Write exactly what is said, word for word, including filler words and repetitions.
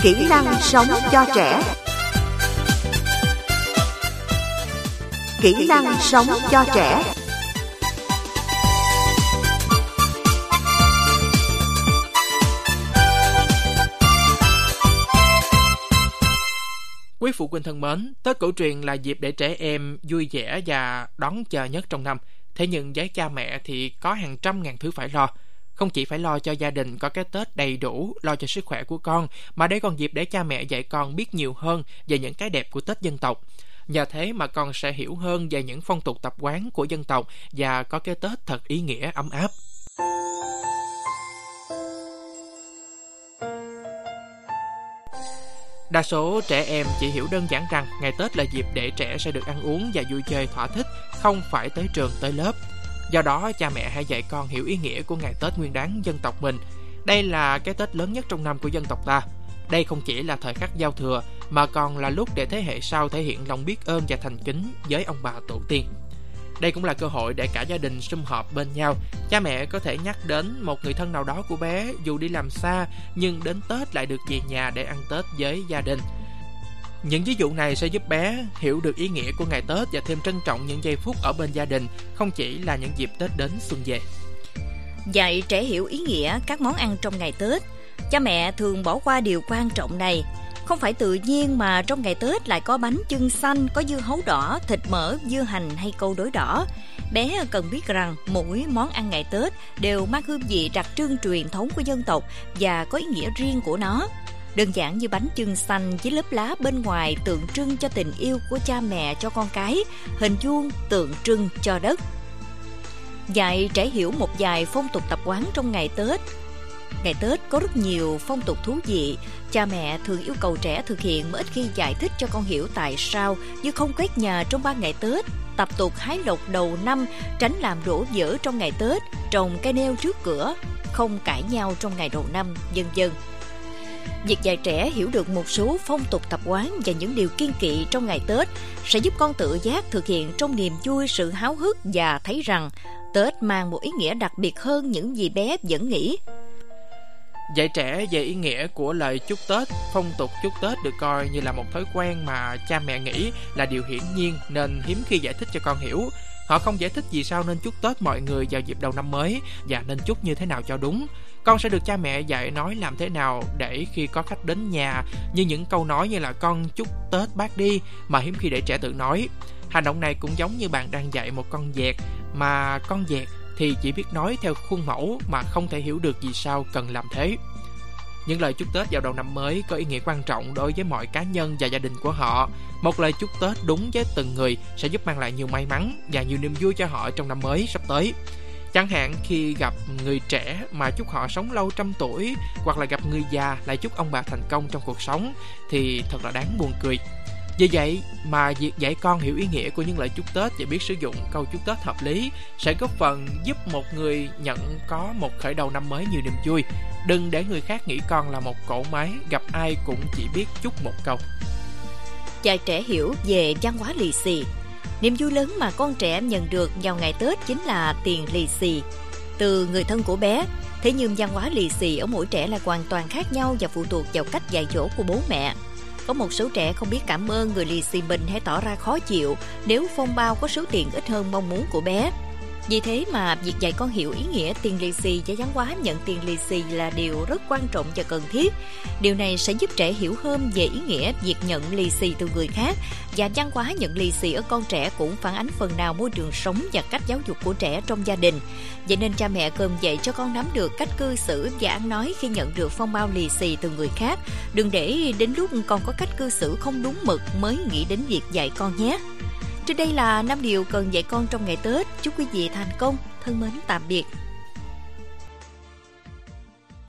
Kỹ năng sống cho trẻ. Kỹ năng sống cho trẻ. Quý phụ huynh thân mến, Tết cổ truyền là dịp để trẻ em vui vẻ và đón chờ nhất trong năm. Thế nhưng với cha mẹ thì có hàng trăm ngàn thứ phải lo. Không chỉ phải lo cho gia đình có cái Tết đầy đủ, lo cho sức khỏe của con, mà đây còn dịp để cha mẹ dạy con biết nhiều hơn về những cái đẹp của Tết dân tộc. Nhờ thế mà con sẽ hiểu hơn về những phong tục tập quán của dân tộc và có cái Tết thật ý nghĩa ấm áp. Đa số trẻ em chỉ hiểu đơn giản rằng ngày Tết là dịp để trẻ sẽ được ăn uống và vui chơi thỏa thích, không phải tới trường tới lớp. Do đó, cha mẹ hãy dạy con hiểu ý nghĩa của ngày Tết Nguyên đán dân tộc mình. Đây là cái Tết lớn nhất trong năm của dân tộc ta. Đây không chỉ là thời khắc giao thừa, mà còn là lúc để thế hệ sau thể hiện lòng biết ơn và thành kính với ông bà tổ tiên. Đây cũng là cơ hội để cả gia đình sum họp bên nhau. Cha mẹ có thể nhắc đến một người thân nào đó của bé, dù đi làm xa, nhưng đến Tết lại được về nhà để ăn Tết với gia đình. Những ví dụ này sẽ giúp bé hiểu được ý nghĩa của ngày Tết và thêm trân trọng những giây phút ở bên gia đình, không chỉ là những dịp Tết đến xuân về. Dạy trẻ hiểu ý nghĩa các món ăn trong ngày Tết. Cha mẹ thường bỏ qua điều quan trọng này. Không phải tự nhiên mà trong ngày Tết lại có bánh chưng xanh, có dưa hấu đỏ, thịt mỡ, dưa hành hay câu đối đỏ. Bé cần biết rằng mỗi món ăn ngày Tết đều mang hương vị đặc trưng truyền thống của dân tộc và có ý nghĩa riêng của nó. Đơn giản như bánh chưng xanh với lớp lá bên ngoài tượng trưng cho tình yêu của cha mẹ cho con cái, hình vuông tượng trưng cho đất. Dạy trẻ hiểu một vài phong tục tập quán trong ngày Tết. Ngày Tết có rất nhiều phong tục thú vị. Cha mẹ thường yêu cầu trẻ thực hiện mà ít khi giải thích cho con hiểu tại sao, như không quét nhà trong ba ngày Tết, tập tục hái lộc đầu năm, tránh làm đổ vỡ trong ngày Tết, trồng cây nêu trước cửa, không cãi nhau trong ngày đầu năm, vân vân. Việc dạy trẻ hiểu được một số phong tục tập quán và những điều kiêng kỵ trong ngày Tết sẽ giúp con tự giác thực hiện trong niềm vui, sự háo hức và thấy rằng Tết mang một ý nghĩa đặc biệt hơn những gì bé vẫn nghĩ. Dạy trẻ về ý nghĩa của lời chúc Tết, phong tục chúc Tết được coi như là một thói quen mà cha mẹ nghĩ là điều hiển nhiên nên hiếm khi giải thích cho con hiểu. Họ không giải thích vì sao nên chúc Tết mọi người vào dịp đầu năm mới và nên chúc như thế nào cho đúng. Con sẽ được cha mẹ dạy nói làm thế nào để khi có khách đến nhà, như những câu nói như là con chúc Tết bác đi mà hiếm khi để trẻ tự nói. Hành động này cũng giống như bạn đang dạy một con dẹt, mà con dẹt thì chỉ biết nói theo khuôn mẫu mà không thể hiểu được vì sao cần làm thế. Những lời chúc Tết vào đầu năm mới có ý nghĩa quan trọng đối với mọi cá nhân và gia đình của họ. Một lời chúc Tết đúng với từng người sẽ giúp mang lại nhiều may mắn và nhiều niềm vui cho họ trong năm mới sắp tới. Chẳng hạn khi gặp người trẻ mà chúc họ sống lâu trăm tuổi, hoặc là gặp người già lại chúc ông bà thành công trong cuộc sống thì thật là đáng buồn cười. Vì vậy mà việc dạy con hiểu ý nghĩa của những lời chúc Tết và biết sử dụng câu chúc Tết hợp lý sẽ góp phần giúp một người nhận có một khởi đầu năm mới nhiều niềm vui. Đừng để người khác nghĩ con là một cỗ máy, gặp ai cũng chỉ biết chúc một câu. Dạy trẻ hiểu về văn hóa lì xì. Niềm vui lớn mà con trẻ nhận được vào ngày Tết chính là tiền lì xì từ người thân của bé. Thế nhưng văn hóa lì xì ở mỗi trẻ là hoàn toàn khác nhau và phụ thuộc vào cách dạy dỗ của bố mẹ. Có một số trẻ không biết cảm ơn người lì xì mình hay tỏ ra khó chịu nếu phong bao có số tiền ít hơn mong muốn của bé. Vì thế mà việc dạy con hiểu ý nghĩa tiền lì xì và văn hóa nhận tiền lì xì là điều rất quan trọng và cần thiết. Điều này sẽ giúp trẻ hiểu hơn về ý nghĩa việc nhận lì xì từ người khác, và văn hóa nhận lì xì ở con trẻ cũng phản ánh phần nào môi trường sống và cách giáo dục của trẻ trong gia đình. Vậy nên cha mẹ cần dạy cho con nắm được cách cư xử và ăn nói khi nhận được phong bao lì xì từ người khác. Đừng để đến lúc con có cách cư xử không đúng mực mới nghĩ đến việc dạy con nhé. Trên đây là năm điều cần dạy con trong ngày Tết. Chúc quý vị thành công. Thân mến, tạm biệt.